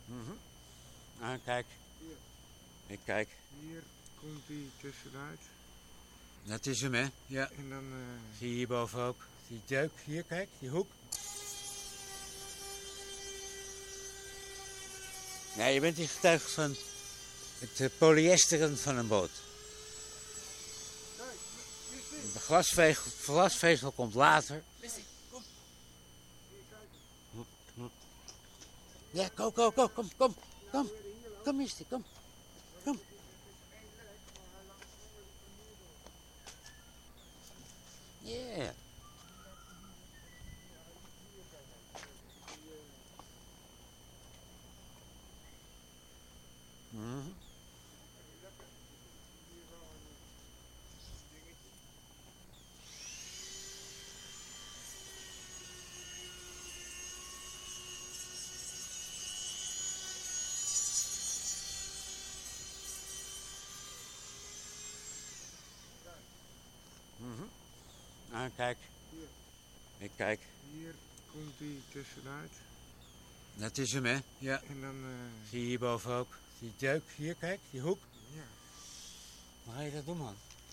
Ah, kijk. Ik kijk. Hier komt hij tussenuit. Dat is hem, hè? Ja. En dan... Zie je hierboven ook. Die deuk, hier, kijk, die hoek. Nee, je bent hier getuige van het polyesteren van een boot. De glasvezel komt later. Ja, kom, Misty, kom. Yeah. Ah, kijk. Ik kijk. Hier komt hij tussenuit. Dat is hem, hè? Ja. En dan... Zie je hierboven ook. Die deuk, hier, kijk, die hoek. Ja. Hoe ga je dat doen, man?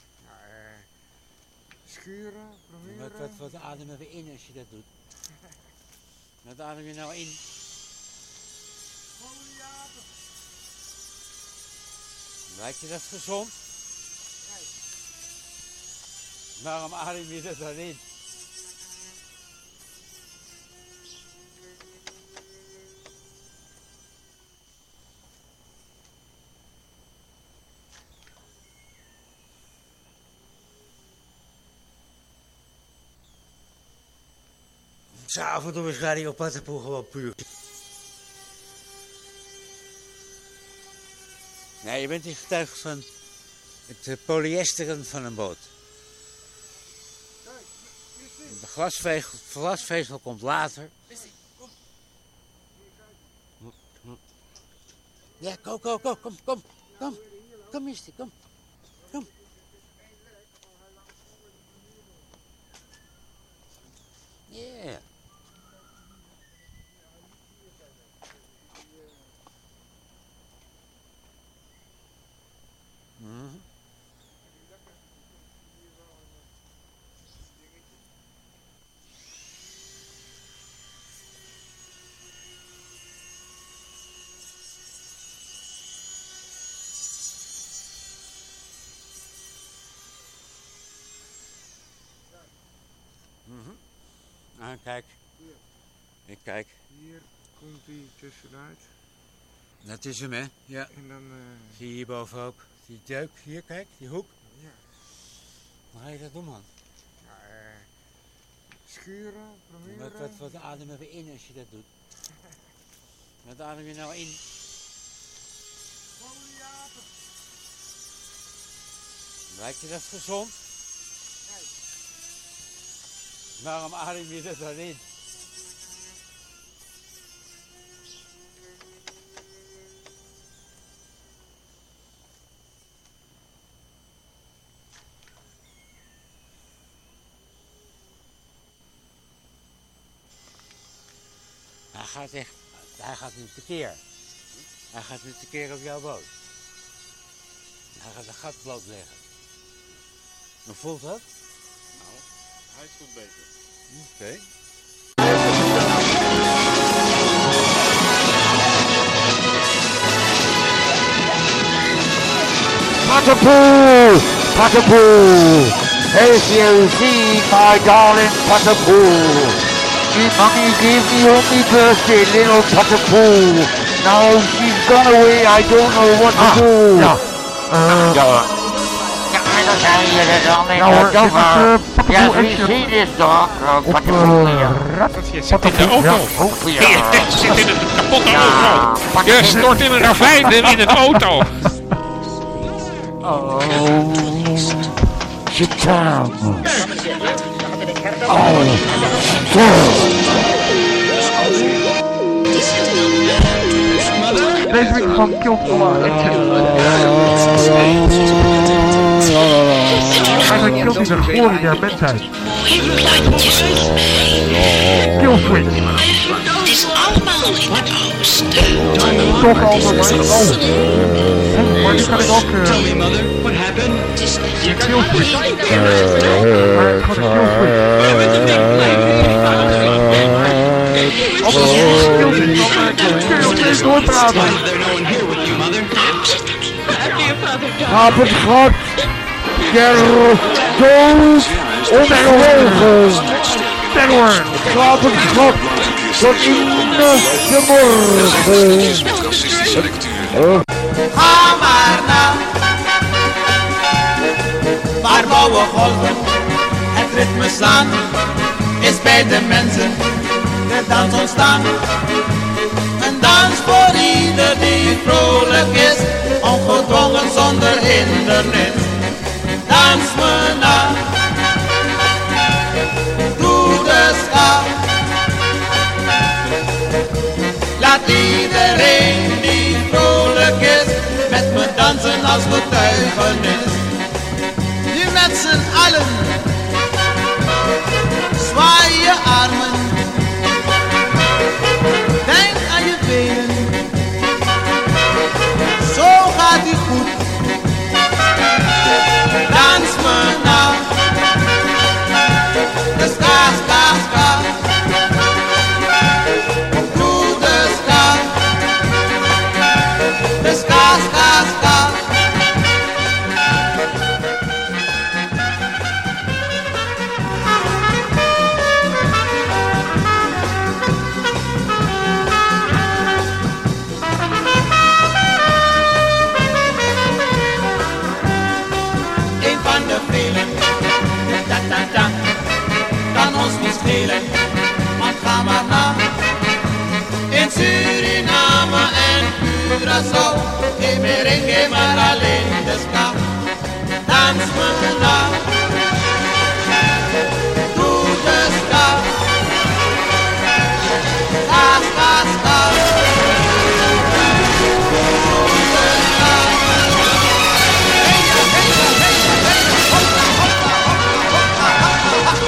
Schuren, proberen. Wat ademen we in als je dat doet? Wat adem je nou in? Lijkt je dat gezond? Nee. Waarom adem je dat dan in? Af en toe is Radio Pattenpoel gewoon puur. Nee, je bent hier getuige van het polyesteren van een boot. De glasvezel komt later. Ja, kom, Misty, kom. Yeah. Ah, kijk. Ik kijk. Hier komt hij tussenuit. Dat is hem, hè? Ja. En dan... Zie je hierboven ook. Die deuk, hier, kijk, die hoek. Ja. Hoe ga je dat doen, man? Schuren, proberen. Wat ademen we in als je dat doet? Wat adem je nou in? Lijkt je dat gezond? Nee. Waarom adem je dat dan in? Hij gaat nu tekeer. Hij gaat nu tekeer op jouw boot. Hij gaat een gat blootleggen. Hoe voelt dat? Nou, hij voelt beter. Oké. Pattenpoel, as you see my darling Pattenpoel. She mommy gave me on my birthday, little Pattenpoel. Now she's gone away, I don't know what to do. Ja. Yes, we see this dog, Pattenpoel here. Je zit in de auto. Je zit in een kapotte auto. Je stort in een ravijn in een auto. Oh, Chitam. Oh, Deze week van Kiltcola. Eigenlijk kilt hij de glorie der mensheid. Killswitch. Het is allemaal in het oosten. toch over mij. Oh, maar die kan ik ook... Tell me, mother, what happened? Kill switch. Maar ik ga de kill switch. Als ik kill switch, dan kun je doorpraten. Why is there no one here with you, mother? Op het gat der dood onverhogen. Terror. Op het gat tot in de morgen. Ga maar na, waar blauwe golven het ritme slaan, is bij de mensen de dans ontstaan. Een dans voor ieder die vrolijk is, ongedwongen zonder hindernis. Dans me na, doe de ska. Laat iedereen die vrolijk is, met me dansen als getuigenis. Nu met z'n allen, zwaai je armen. Denk aan je benen, zo gaat ie goed. Dans me na, de ska, ska, ska. Doe de ska, de ska, ska, ska. Een van de velen, ta ta ta, kan ons niet schelen, want ga maar na. In Suriname en Curaçao, geen merengue maar alleen de ska. Dans me na, doe de ska, ska, ska, ska. Doe de ska. Hey ja, hey ja, hey ja, hey ja, hoppa, hoppa, hoppa, hoppa, hoppa.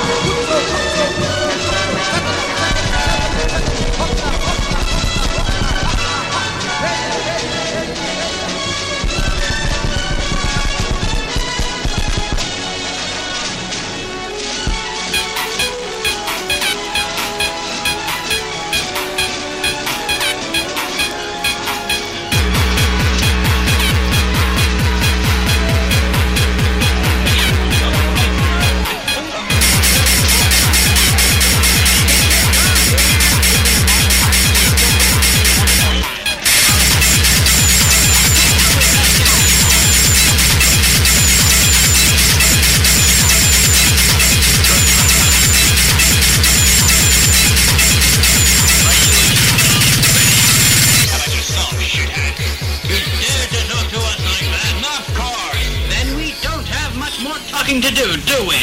Talking to do we?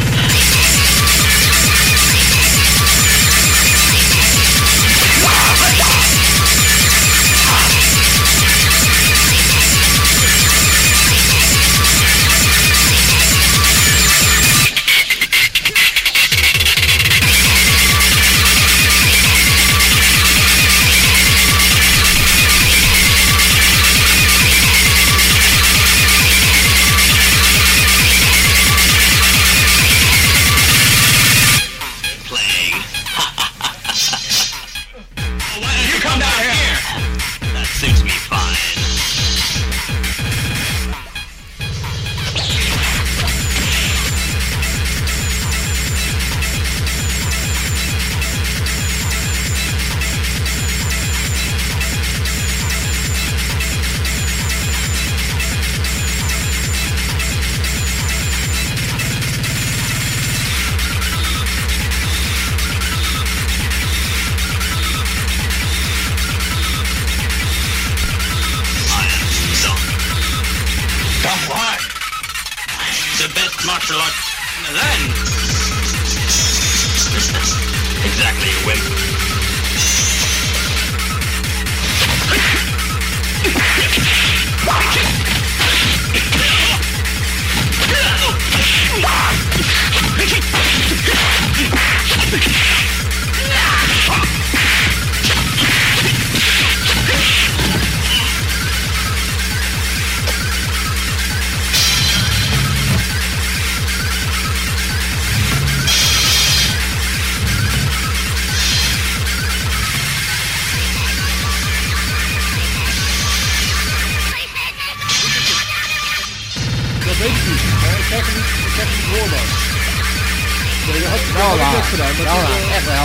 Wow! the best martial art then. Exactly, wimp. weet ik niet. Ik krijg hem niet voor dan. Je had het Wel wel laat. gedaan. Wel laat, echt wel.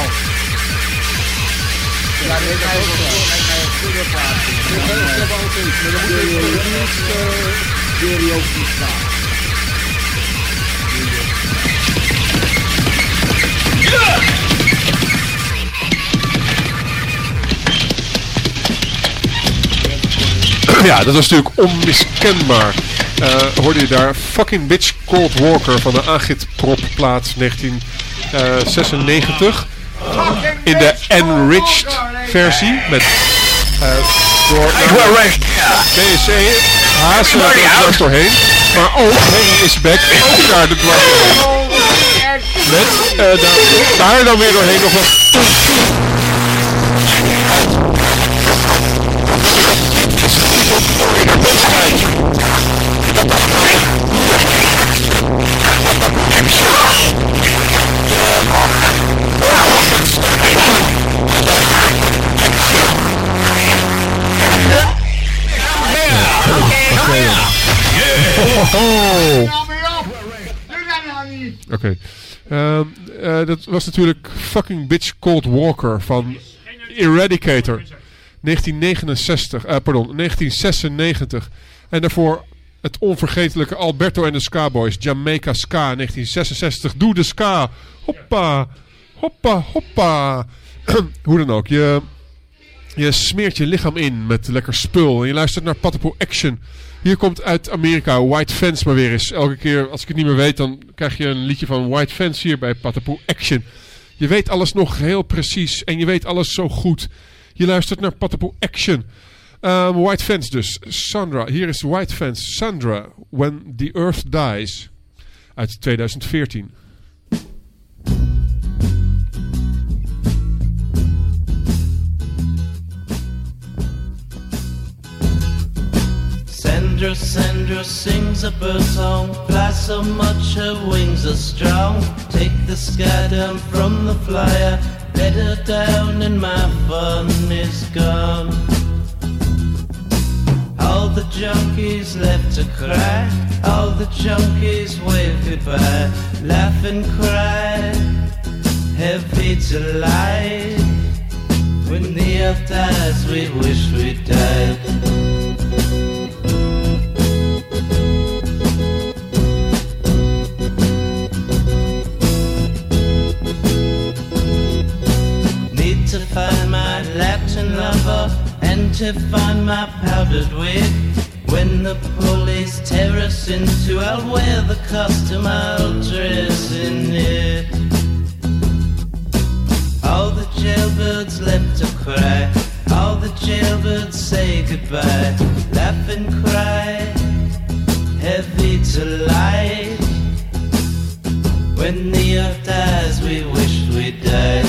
Ja, dat is ook wel. Goede plaats. Ik heb al iets, maar dan moet je niet ook niet staan. Ja, dat was natuurlijk onmiskenbaar. Hoorde je daar Fucking Bitch Cold Walker van de Agitprop plaats 1996. In de enriched versie met door BSC Hazen er dwars doorheen. Maar ook Henry is back ook daar de dwars doorheen. Met daar dan weer doorheen nog wat. Oké. Dat was natuurlijk Fucking Bitch Cold Walker van Eradicator. 1996. En daarvoor het onvergetelijke Alberto en de Ska Boys. Jamaica Ska 1966. Doe de ska. Hoppa. Hoppa, hoppa. Hoe dan ook. Je smeert je lichaam in met lekker spul. En je luistert naar Patapoe Action. Hier komt uit Amerika White Fence maar weer eens. Elke keer als ik het niet meer weet, dan krijg je een liedje van White Fence hier bij Patapoe Action. Je weet alles nog heel precies. En je weet alles zo goed. Je luistert naar Patapoe Action. White Fence dus. Sandra. Hier is White Fence. Sandra. When the Earth Dies. Uit 2014. Sandra sings a bird song, flies so much her wings are strong. Take the sky down from the flyer, let her down and my fun is gone. All the junkies left to cry, all the junkies wave goodbye, laugh and cry, heavy to lie. When the earth dies, we wish we died. To find my Latin lover and to find my powdered wig. When the police tear us into, I'll wear the costume, I'll dress in it. All the jailbirds left to cry, all the jailbirds say goodbye, laugh and cry, heavy to light. When the earth dies, we wish we died.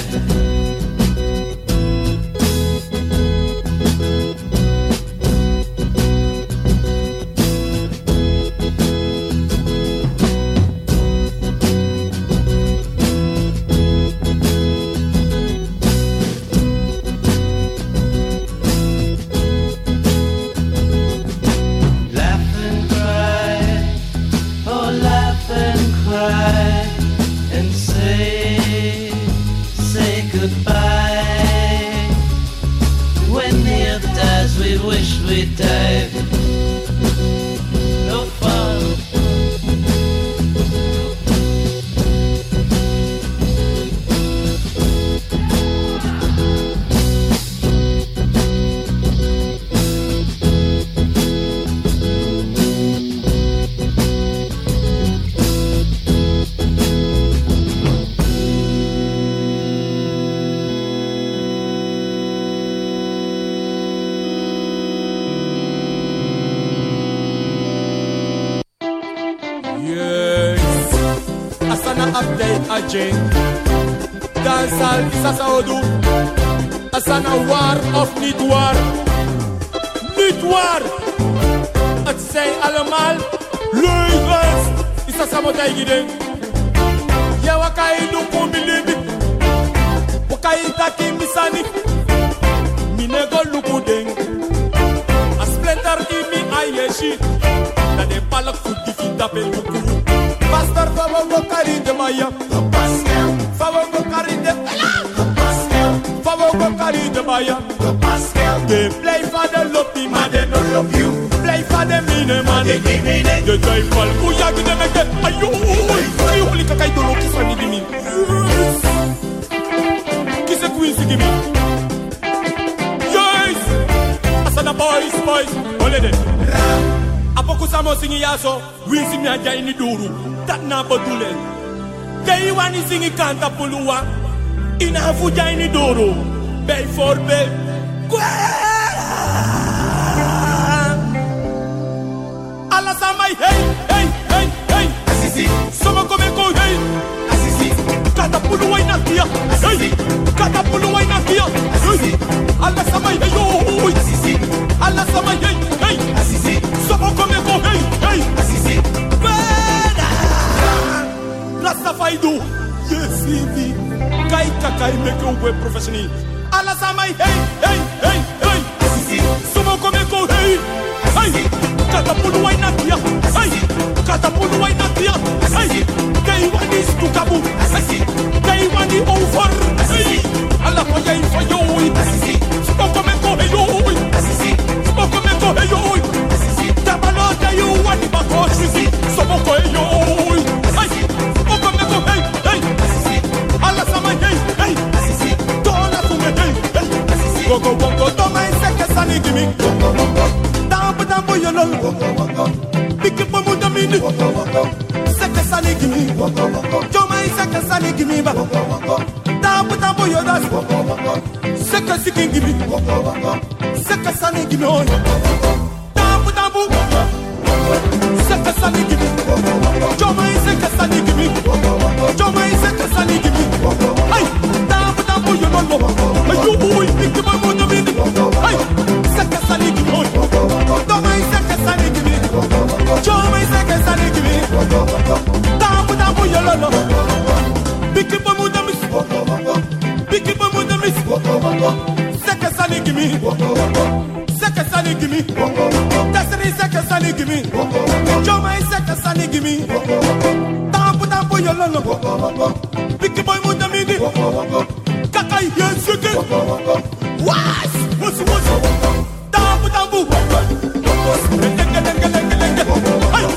update a jing. Dancehall is a saodu. As an a war of niet war. Niet war. Het zijn allemaal leugens. Is a samotai gideng. Ja wakai lupu milibi. Wakai taki misani. Minego lupu deng. A splinter imi ayeshi. Dat de palak fuki fita pe lupu. Pastor favor go carry de maya. Favor go carry de. Favor go carry de maya. They play for the lobby, man, they don't love you. Play for the mine, man, they give me the. The joyful, who ya give them again? Ayo, ayo, holy kakai dolo, kiss me, give me. Kiss a queen, give me. Yes, asana boys, ole de. Apoku samo singi yaso, we sing me aja ini duru. Dat na badule. They wani singi kanta puluwa. Ina fuja ini duru. Bay for bay. Alla samai hey hey hey hey Asisi Sama come go hey Asisi Kata pulu wai na kia Hey Kata pulu wai na kia Asisi Alla samai hey yo Asisi Alla samai hey hey Asisi Sama come go hey hey Asisi Bada Rastafai do Yes easy Kai kakai make a web professional Alla samai hey hey hey hey Asisi Sama come go hey hey Kata pulu wai na kia hey Kata pulu wai na kia hey Day one is to kabu hey Day one is over hey Alla for yai for yo Sama come go hey yo Sama come go hey yo Tabalo da you want the back of Sama go hey yo hey Sama come go hey hey Alla sama hey hey Dona sume hey hey Go go go go Toma inseke sani gimme Dambu yolol Biki pomu damini Seke sani gimme Joma inseke sani gimme ba Dambu yodas Seke siki gimme Seke sani gimme on Dambu Seke sani gimme Joma inseke sani gimme Joma inseke sani gimme Hey Dambu yolol Ayo boy Biki pomu damini Hey Seke sani gimme on Joma inseke sani gimme Joma inseke sani gimme Dambu yolol Biki pomu damis Biki pomu damis Seke sani gimme Seke sani gimme Tasri seke sani gimme Joma inseke sani gimme Dambu yolol Biki pomu damini Kakai yensuke What's Dambu Hey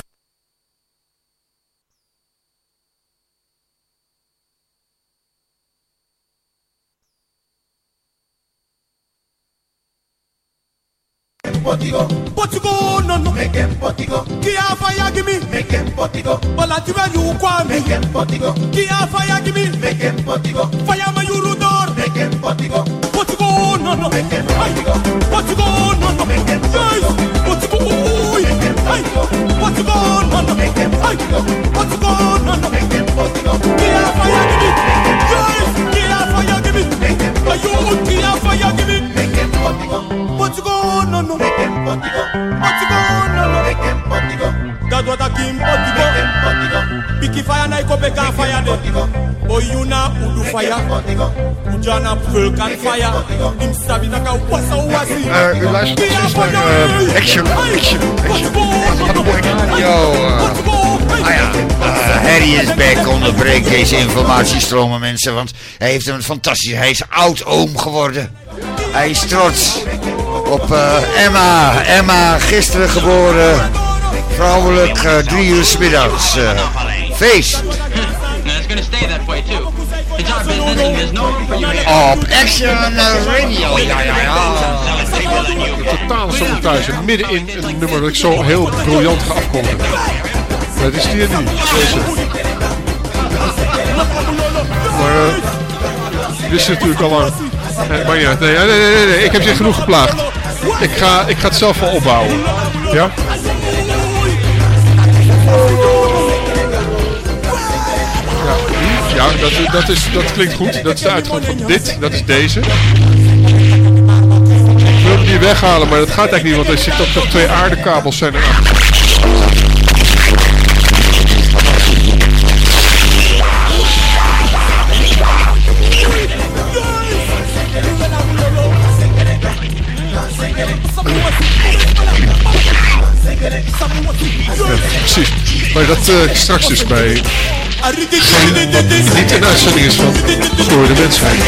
Potigo, no, make him Potigo. Kia fire, give me, make him Potigo. Balativa, you qua, make him Potigo. Kia fire, give me, make him Potigo. Fire, my Urudor, make him Potigo. Potigo, no, make him Potigo. Potigo, no, make him yes. Potigo, make him Potigo. Potigo, no, make him Potigo. Potigo, no, make him Potigo. Kia fire, give me, yes. Kia fire, give me, make him Potigo. Kia fire, give me, make him Potigo. Potigo, no, make him Potigo. Potigo, no, make him Potigo. That's what I came Potigo. Make him Potigo. Biki fire, na iko beka fire de. Oyuna udu fire. Ujana vulkan fire. Dim sabina ka wasa wasi. U luistert precies naar Action. Harry is back onderbreekt deze informatiestromen, mensen, want hij heeft een fantastisch. Hij is oud-oom geworden. Hij is trots op Emma, gisteren geboren, vrouwelijk, 3 uur 's middags. Feest. Op Action Radio. Ja. Totaal sabotage. Midden in een nummer dat ik zo heel briljant ga afkondigen. Het is hier nu. Deze. Maar dit is natuurlijk al lang. Maar ja, nee. Ik heb je genoeg geplaagd. Ik ga het zelf wel opbouwen. Ja? Ja. dat klinkt goed. Dat is de uitgang van dit. Dat is deze. Ik wil hem hier weghalen, maar dat gaat eigenlijk niet, want er zitten ook nog 2 aardekabels zijn eraan. Ja, precies. Maar dat straks dus bij niet een uitzending is van Voor de Mensheid.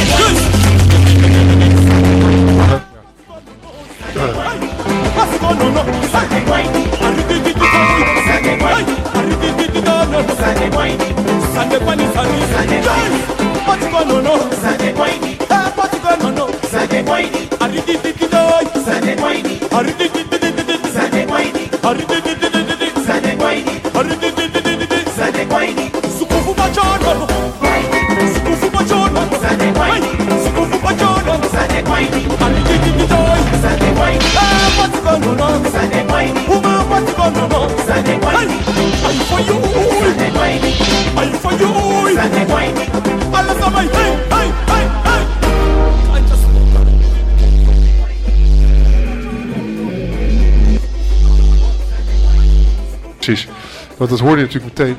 Precies, want dat hoorde je natuurlijk meteen.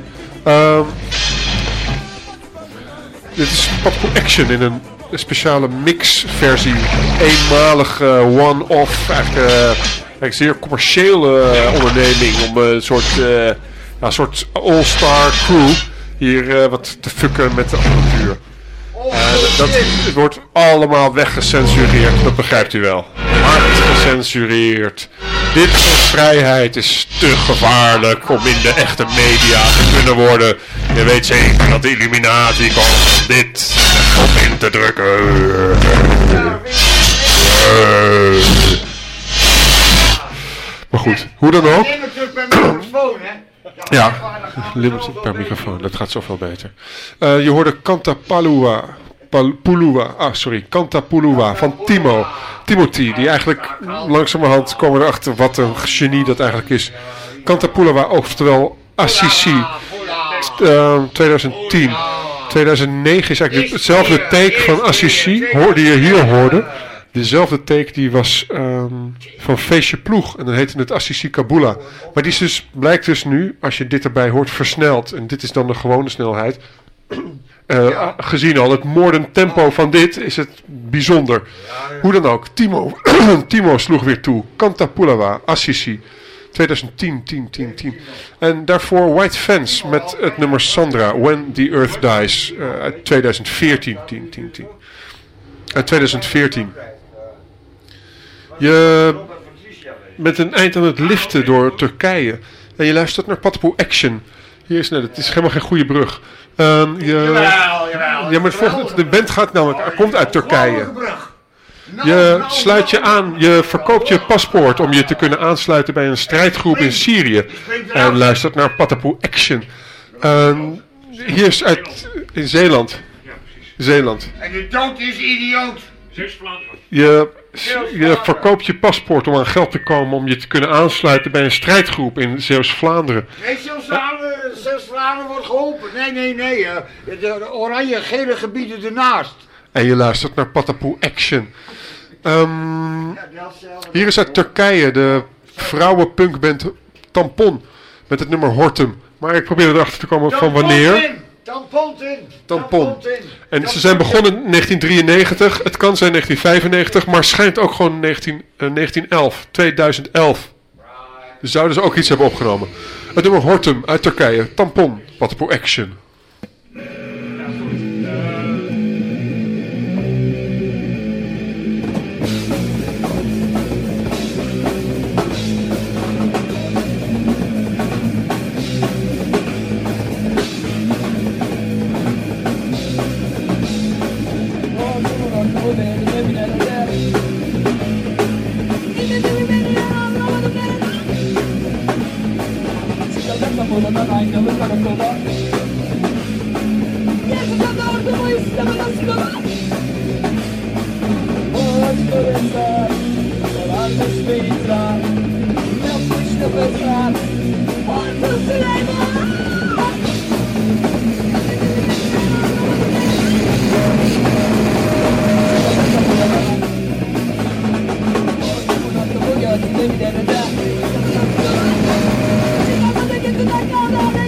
Dit is Papo Action in een speciale mixversie. Eenmalig one-off, eigenlijk zeer commerciële onderneming om een soort all-star crew hier wat te fucken met de apparatuur. Dat wordt allemaal weggecensureerd, dat begrijpt u wel. Hard gecensureerd. Dit soort vrijheid is te gevaarlijk om in de echte media te kunnen worden. Je weet zeker dat de Illuminati komt dit op in te drukken. Maar goed, hoe dan ook. Ja, limited per microfoon, dat gaat zoveel beter. Je hoorde Cantapulua van Timothy, die eigenlijk langzamerhand komen we erachter wat een genie dat eigenlijk is. Cantapulua, oftewel Assisi, 2010. 2009 is eigenlijk hetzelfde take van Assisi, die je hier hoorde. Dezelfde take die was van Feestje Ploeg. En dan heette het Assisi Kabula. Maar die is dus, blijkt dus nu, als je dit erbij hoort, versneld. En dit is dan de gewone snelheid. Gezien al het moordend tempo van dit is het bijzonder. Hoe dan ook, Timo sloeg weer toe. Cantapulua, Assisi. 2010, 10. En daarvoor White Fence met het nummer Sandra, When the Earth Dies. Uit 2014, 10. Uit 2014. Je bent een eind aan het liften door Turkije. En je luistert naar Papo Action. Hier is het is helemaal geen goede brug. Ja, maar de band komt uit Turkije. Je sluit je aan, je verkoopt je paspoort om je te kunnen aansluiten bij een strijdgroep in Syrië. En luistert naar Papo Action. Hier is in Zeeland. En de dood is idioot. Je verkoopt je paspoort om aan geld te komen om je te kunnen aansluiten bij een strijdgroep in Zeeuws-Vlaanderen. Nee, Zeeuws-Vlaanderen wordt geholpen. Nee. De oranje-gele gebieden ernaast. En je luistert naar Papo Action. Hier is uit Turkije de vrouwenpunkband Tampon met het nummer Hortum. Maar ik probeer erachter te komen van wanneer. Tampon. En ze zijn begonnen in 1993. Het kan zijn 1995, maar schijnt ook gewoon 1911. 2011. Dus zouden ze ook iets hebben opgenomen. Het nummer Hortum uit Turkije. Tampon. Papo Action.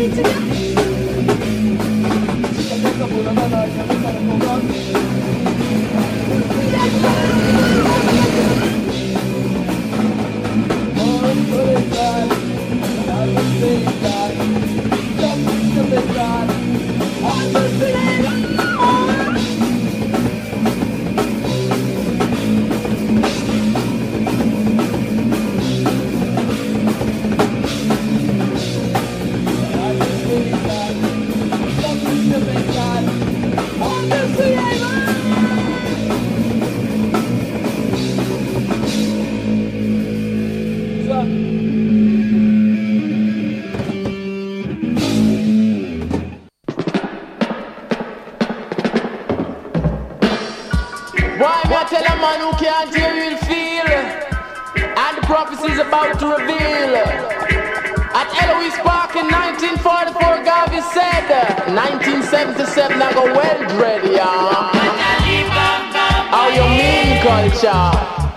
Prophecies about to reveal. At Eloise Park in 1944, Garvey said, 1977, I go well dread, yeah. How you mean culture?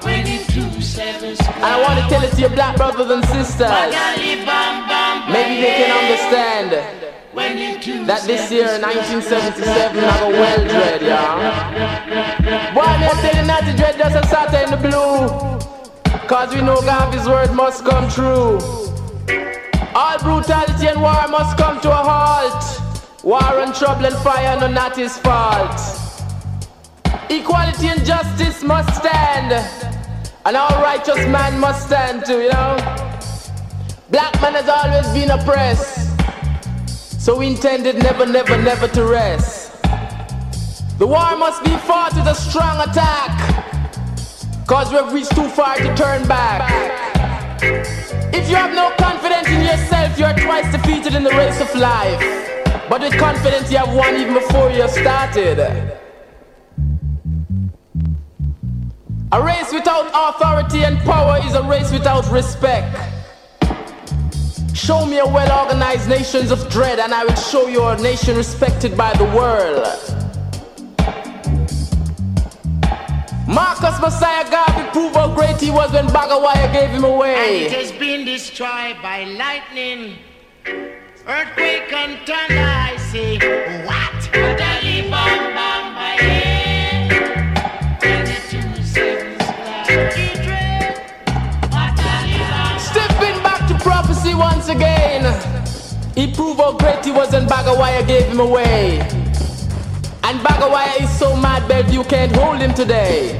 And I want to tell it to your black brothers and sisters. Maybe they can understand that this year, 1977, I go well dread, yeah. Boy, me tell you not to dread just a Saturday in the blue. Cause we know Garvey's word must come true. All brutality and war must come to a halt. War and trouble and fire, no, not his fault. Equality and justice must stand. And all righteous man must stand too, you know. Black man has always been oppressed. So we intended never, never, never to rest. The war must be fought with a strong attack. Cause we've reached too far to turn back. If you have no confidence in yourself, you're twice defeated in the race of life. But with confidence you have won even before you started. A race without authority and power is a race without respect. Show me a well-organized nation of dread and I will show you a nation respected by the world. Marcus Messiah Garvey proved how great he was when Bagawaya gave him away. And it has been destroyed by lightning, earthquake and thunder, I say. What? Stepping back to prophecy once again. He proved how great he was when Bagawaya gave him away. And Bagawaya is so mad, Bellevue can't hold him today.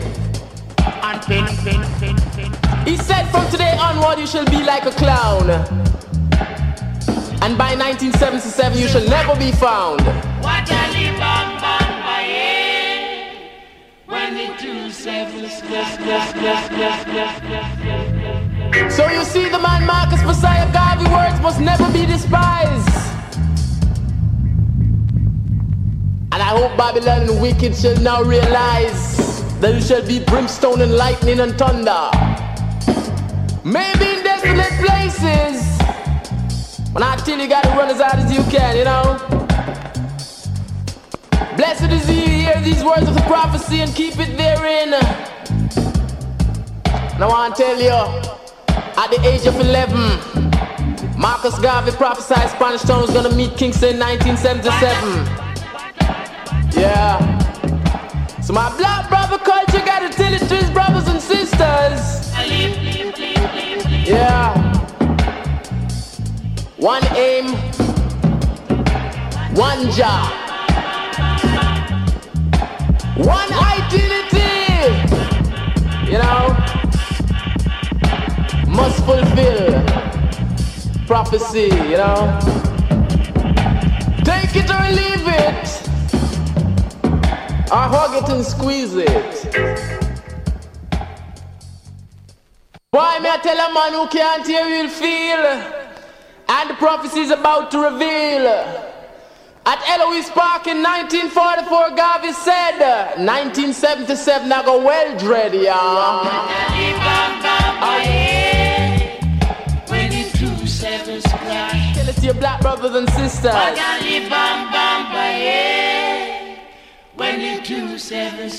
He said from today onward you shall be like a clown. And by 1977 you shall never be found. So you see the man Marcus Messiah Garvey words must never be despised. And I hope Babylon and the wicked shall now realize that it shall be brimstone and lightning and thunder. Maybe in desolate places, but until you gotta run as hard as you can, you know. Blessed is he who hear these words of the prophecy and keep it therein. And I want to tell you, at the age of 11, Marcus Garvey prophesied Spanish Town was gonna meet Kingston in 1977. Yeah. So my black brother culture gotta tell it to his brothers and sisters. Yeah. One aim, one job, one identity. You know, must fulfill prophecy. You know, take it or leave it. I hug it and squeeze it. Why may I tell a man who can't hear will feel? And the prophecy is about to reveal. At Eloise Park in 1944, Garvey said, 1977 I go well dread, y'all. Tell it to your black brothers and sisters. When you 27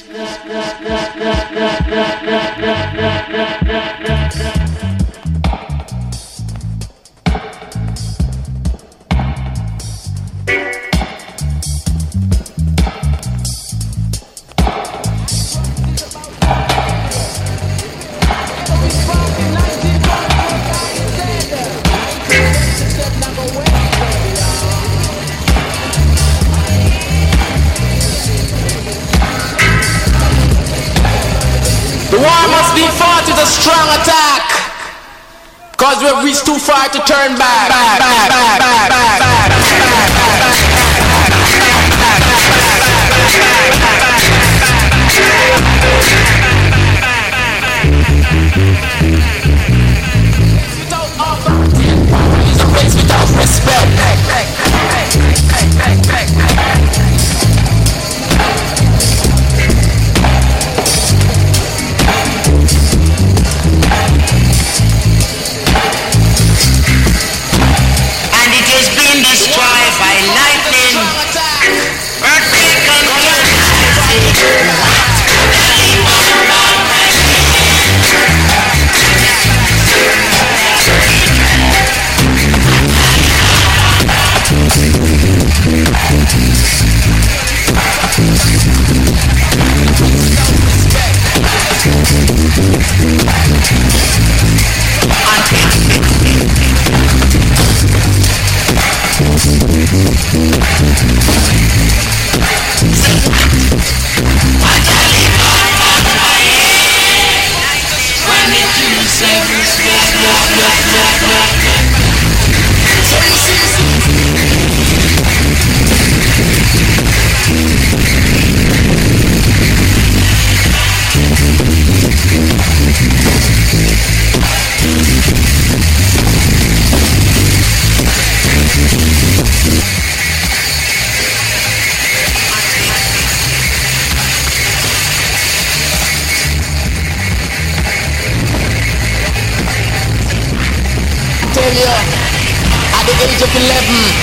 a strong attack, cause we've reached too far to turn back. Without respect. And it has been destroyed by lightning, earthquake and at the age of 11.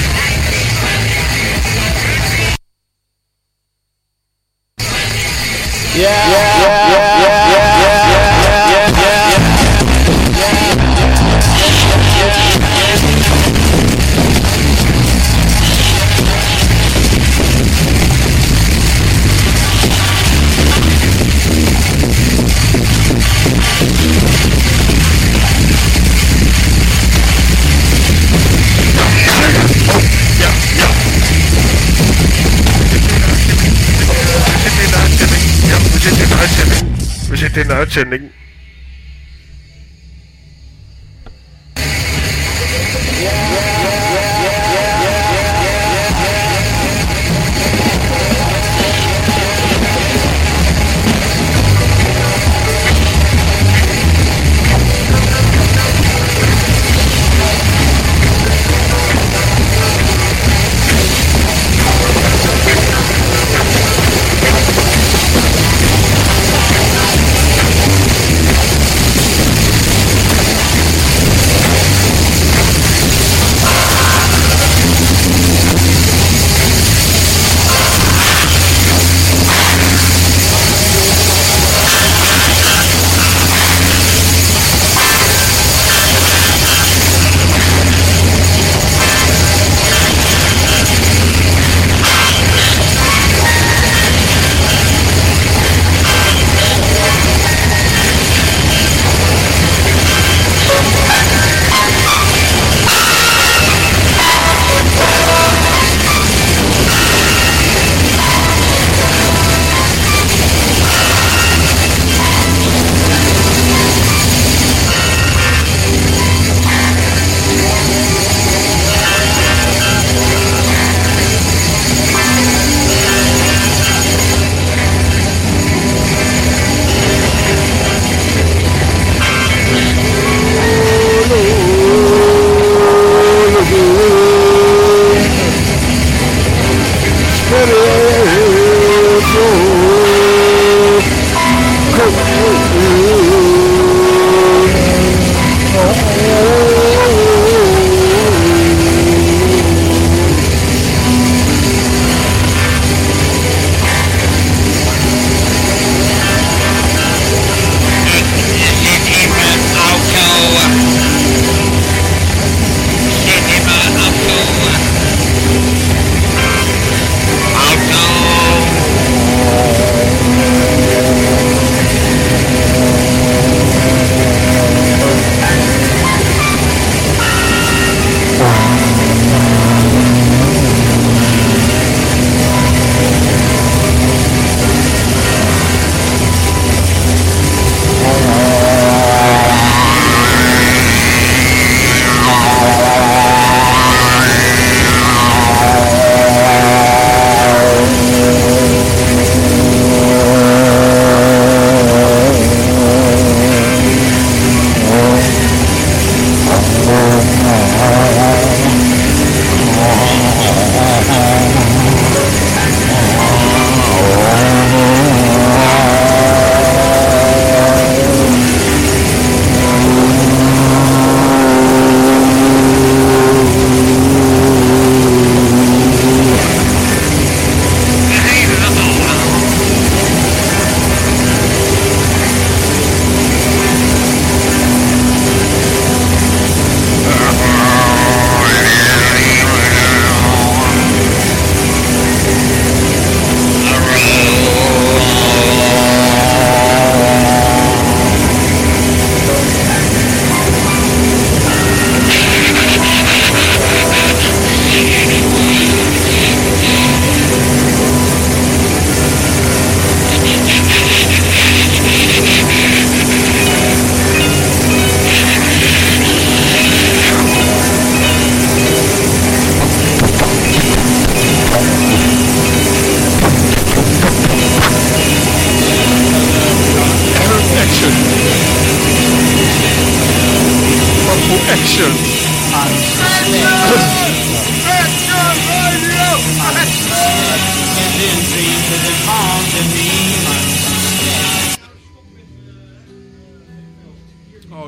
We zitten in de uitzending.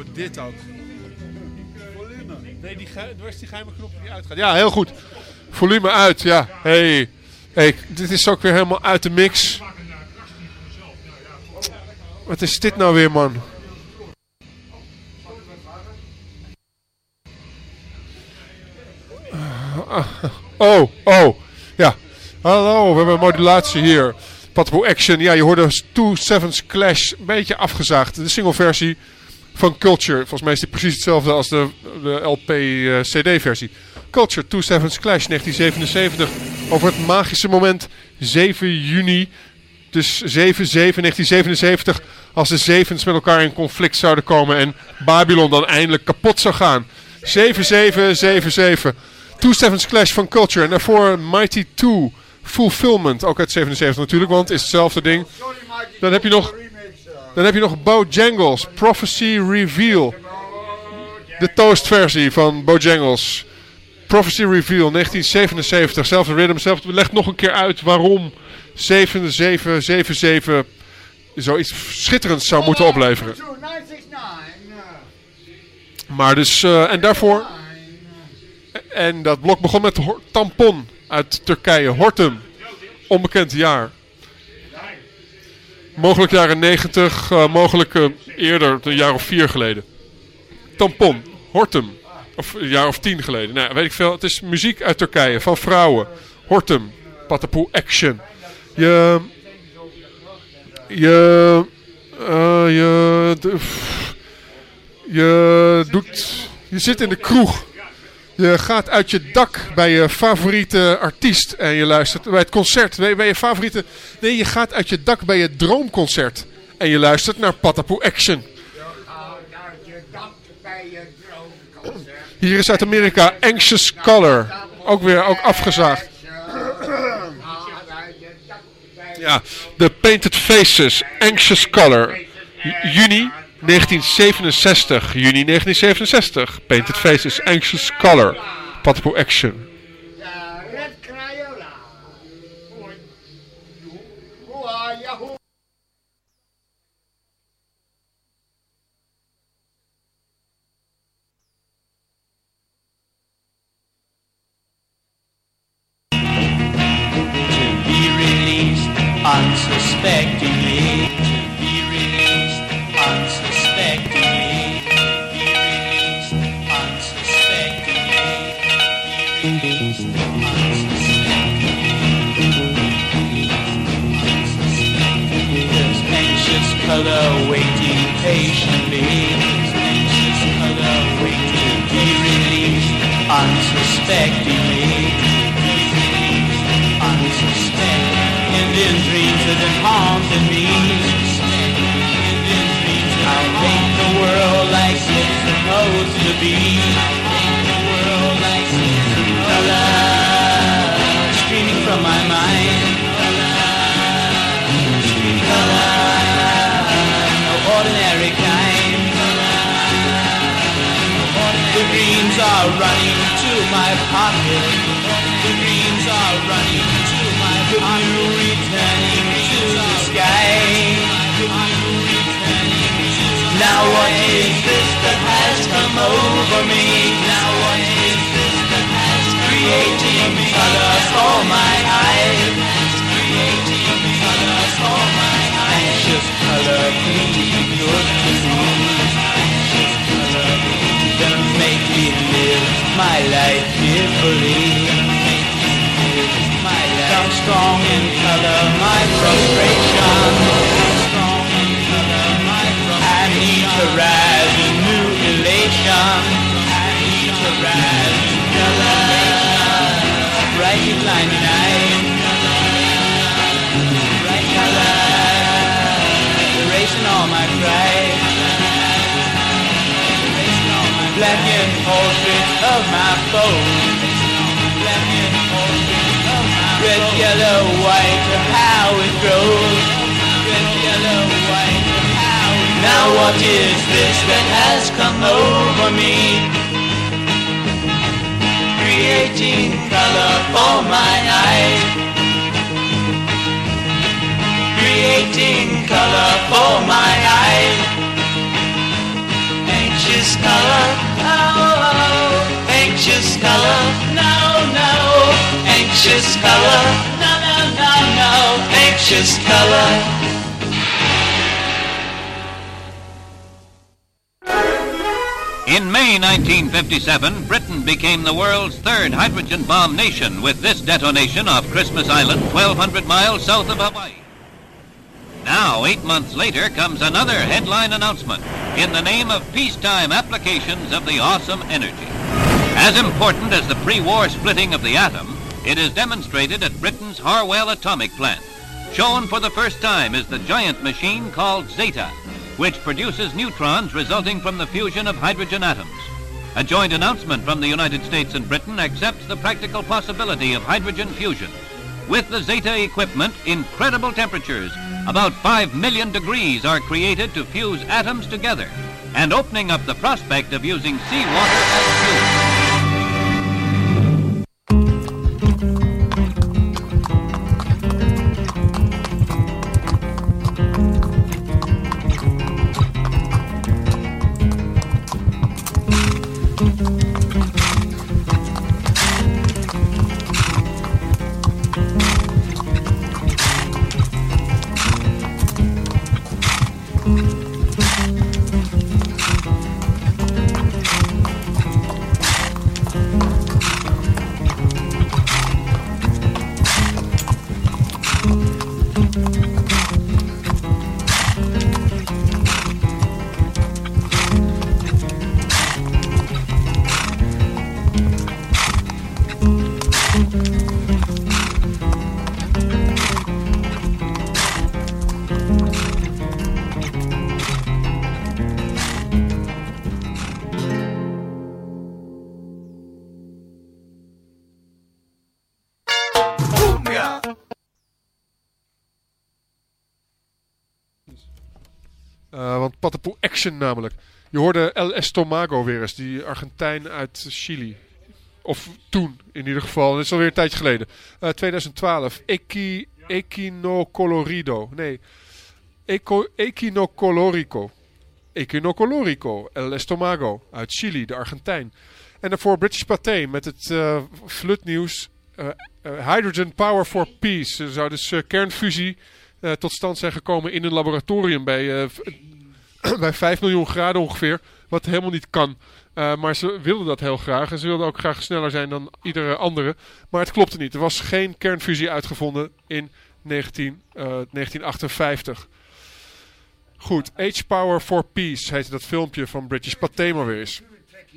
Dit ook. Nee, waar is die geheime knop die uitgaat? Ja, heel goed. Volume uit, ja. Hey, dit is ook weer helemaal uit de mix. Wat is dit nou weer, man? Ja. Hallo, we hebben een modulatie hier. Patapoo Action. Ja, je hoorde 2/7's Clash. Een beetje afgezaagd. De singleversie van Culture. Volgens mij is die precies hetzelfde als de LP-CD-versie. Culture, 2/7's Clash, 1977. Over het magische moment 7 juni. Dus 7/7/1977. Als de zevens met elkaar in conflict zouden komen. En Babylon dan eindelijk kapot zou gaan. 7/7/77. 2/7's Clash van Culture. En daarvoor Mighty 2. Fulfillment. Ook uit 77 natuurlijk. Want het is hetzelfde ding. Dan heb je nog Bojangles. Prophecy Reveal. De toastversie van Bojangles. Prophecy Reveal, 1977. Zelfde rhythm. Zelfde. Legt nog een keer uit waarom 7/7/77 zoiets schitterends zou moeten opleveren. Maar dus, en daarvoor... En dat blok begon met Tampon uit Turkije. Hortum. Onbekend jaar. Mogelijk jaren 90, mogelijk eerder, een jaar of 4 geleden. Tampon, Hortum. Of een jaar of 10 geleden. Nou, weet ik veel. Het is muziek uit Turkije, van vrouwen. Hortum, Patapoo Action. Je zit in de kroeg. Je gaat uit je dak bij je favoriete artiest en je luistert bij het concert. Bij je favoriete... Nee, je gaat uit je dak bij je droomconcert en je luistert naar Patapoo Action. Hier is uit Amerika Anxious Color. Ook afgezaagd. Ja, The Painted Faces, Anxious Color. Juni 1967. Juni 1967. Painted Faces, Anxious Color. Patapoo Action. Unsuspectingly, be released unsuspectingly, be released unsuspectingly, be released unsuspectingly. There's anxious color waiting patiently, there's anxious color waiting, be released unsuspectingly, be released unsuspectingly. Indian dreams that have haunted me. Indian dreams that I'll make the world like it's supposed to be. I'll make the world like it's supposed to be. Streaming from my mind. Color, no ordinary kind. The dreams are running to my pocket. The dreams are running to my pocket. I'm returning to the sky. Now what is this that has come over me? Now what is this that has creating color for my eyes? Creating color for my eyes. Anxious color, please be good to me. Anxious color, don't make me live my life fearfully. I'm strong in color, my frustration. Strong in color, my frustration. I need to rise in new elation. I need to rise in color. Brightly blinding eyes. Bright color, erasing all my pride. Erasing all my blackened portraits of my foes. Blackened portraits of my red, yellow, white, how it grows. Red, yellow, white, how it grows. Now what is this that has come over me? Creating color for my eyes. Creating color for my eyes. color, no, anxious color, no, anxious color. In May 1957, Britain became the world's third hydrogen bomb nation with this detonation off Christmas Island, 1,200 miles south of Hawaii. Now, 8 months later, comes another headline announcement in the name of peacetime applications of the awesome energy. As important as the pre-war splitting of the atom, it is demonstrated at Britain's Harwell atomic plant. Shown for the first time is the giant machine called Zeta, which produces neutrons resulting from the fusion of hydrogen atoms. A joint announcement from the United States and Britain accepts the practical possibility of hydrogen fusion. With the Zeta equipment, incredible temperatures, about 5 million degrees, are created to fuse atoms together, and opening up the prospect of using seawater as fuel. Want Patapoe Action namelijk. Je hoorde El Estomago weer eens, die Argentijn uit Chili. Of toen, in ieder geval. Dat is alweer een tijdje geleden. 2012. Equinocolorido. Nee. Equinocolorico. Equinocolorico. El Estomago uit Chili, de Argentijn. En daarvoor British Pathé met het flutnieuws. Hydrogen Power for Peace. Er zou dus kernfusie tot stand zijn gekomen in een laboratorium bij 5 miljoen graden ongeveer. Wat helemaal niet kan. Maar ze wilden dat heel graag. En ze wilden ook graag sneller zijn dan iedere andere. Maar het klopte niet. Er was geen kernfusie uitgevonden in 1958. Goed. H-Power for Peace heette dat filmpje van British Pathé maar weer eens.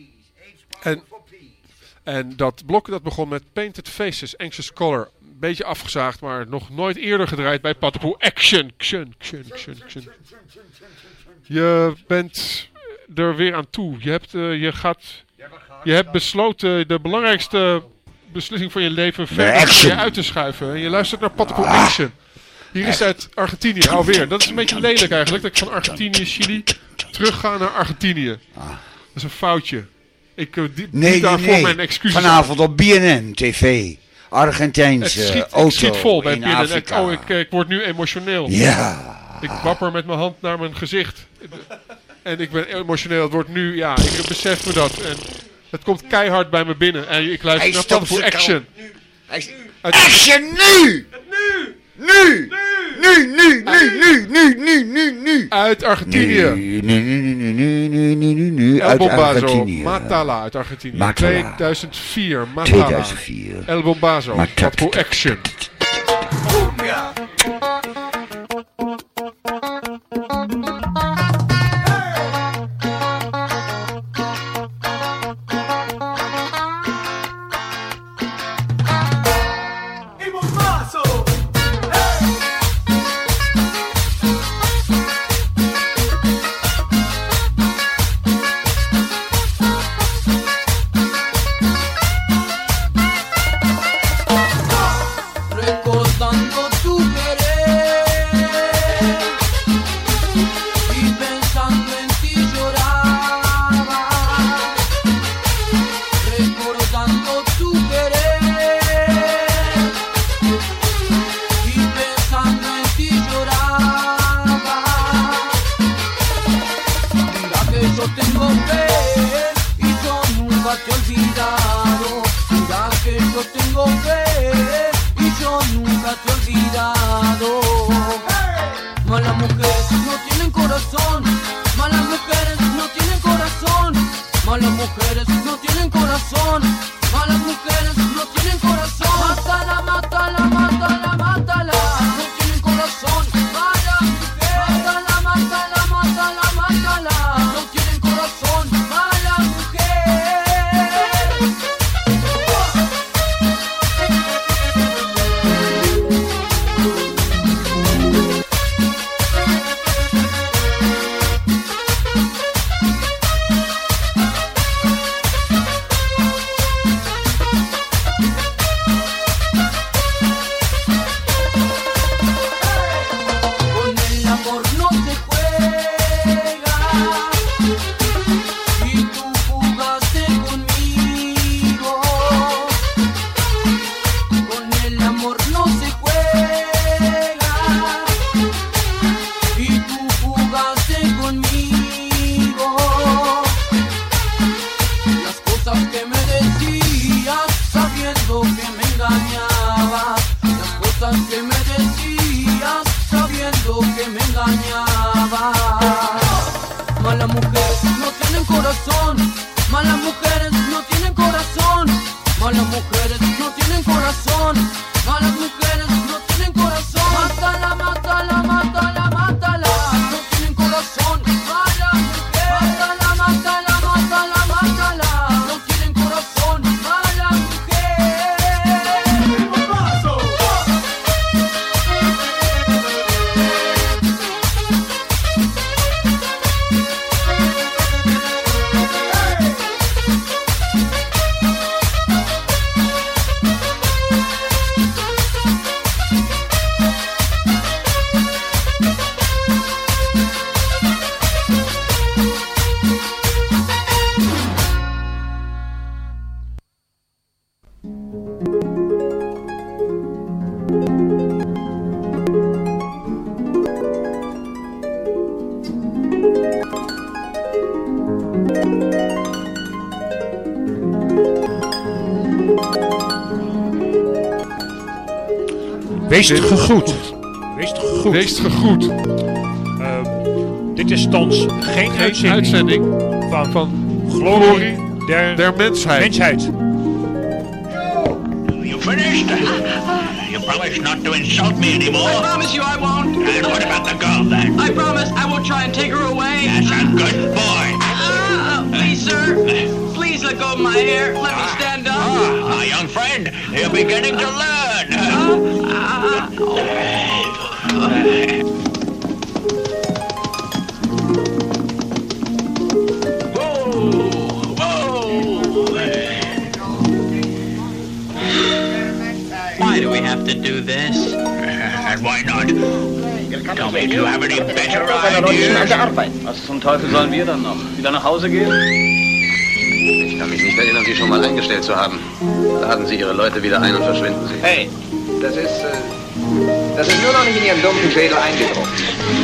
En dat blok dat begon met Painted Faces, Anxious Color. Een beetje afgezaagd, maar nog nooit eerder gedraaid bij Patapoe Action. Je bent er weer aan toe. Je hebt besloten de belangrijkste beslissing van je leven verder uit te schuiven. En je luistert naar Patapoe Action. Hier is uit Argentinië alweer. Dat is een beetje lelijk eigenlijk, dat ik van Argentinië, Chili terug ga naar Argentinië. Dat is een foutje. Ik bied daarvoor mijn excuses. Vanavond op BNN TV. Argentijnse auto. Het schiet vol bij in BNN. Afrika. Ik word nu emotioneel. Ja. Ik wapper met mijn hand naar mijn gezicht. En ik ben emotioneel. Het wordt nu, ja, ik besef me dat. En het komt keihard bij me binnen. En ik luister naar Patapoe Action. Action nu! Nu! Nu! Uit Argentinië. Nu. El Uit Bombazo. Argentinië. Matala uit Argentinië. Matala. 2004. Matala. 2004. El Bombazo. Patapoe Action. Recordando tu querer. cuidado. Malas mujeres no tienen corazón. Malas mujeres no tienen corazón. Malas mujeres no tienen corazón. Malas mujeres no tienen corazón. Mátala, mátala, mátala, mátala. No tienen corazón. Mala mujer. Mátala, mátala, mátala, mátala. No tienen corazón. Mala Weest gegroet. Weest gegroet. Weest gegroet. Dit is thans geen uitzending van Glorie der Mensheid. You finished? You promise not to insult me anymore? I promise you I won't. And what about the girl then? I promise I won't try and take her away. That's a good boy. Please, sir. Please let go of my hair. Let me stand up. My young friend, you're beginning to learn. Why do we have to do this? And why not? Tell me, do you have any better ideas? Was zum Teufel sollen wir dann noch? Wieder nach Hause gehen? Ich kann mich nicht erinnern, Sie schon mal eingestellt zu haben. Laden Sie Ihre Leute wieder ein und verschwinden Sie. Hey, das ist nur noch nicht in Ihren dumpfen Schädel eingedruckt.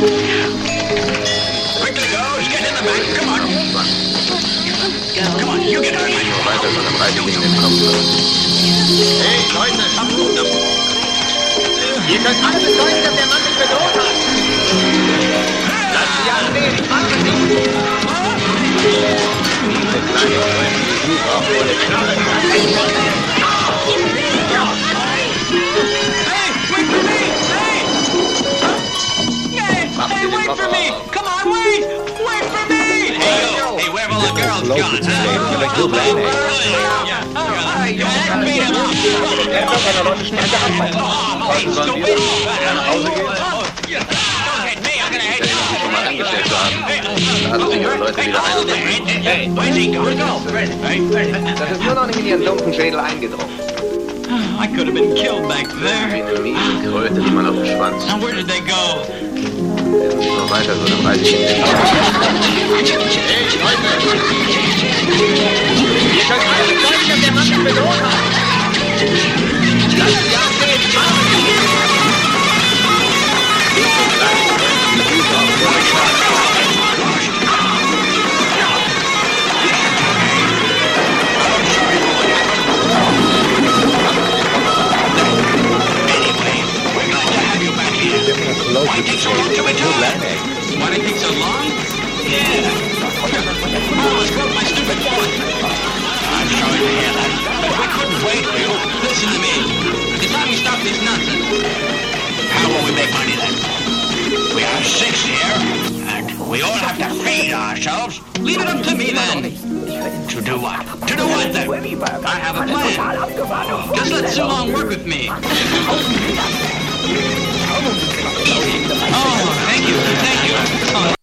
Quickly, girls, get in the back, come on. Come on, you get out of my Nur weiter, sondern reiße ich Ihnen den Kopf. Hey, Leute! Ihr könnt alle bezeugen, dass der Mann mich bedroht hat. Lasst sie annehmen, machen Sie! Diese kleine Besuch auch vor der Knarre. Hey, wait for me! Come on, wait! Wait for me! Hey, where have all the girls gone, huh? Das ist nur noch nicht in Ihren dumpfen Schädel eingedruckt. I could have been killed back there. Eine miese Kröte, die man auf dem Schwanz. Now where did they go? Helfen Sie nur weiter, so dann reiße ich Ihnen den Kopf. Hey, Leute! Ihr könnt alle bezeugen, dass der Mann mich bedroht hat. Lasst sie annehmen, machen Sie! We're going Leave it up to me then. To do what? To do what then? I have a plan. Just let Sulong work with me. Oh, thank you. Thank you. Oh.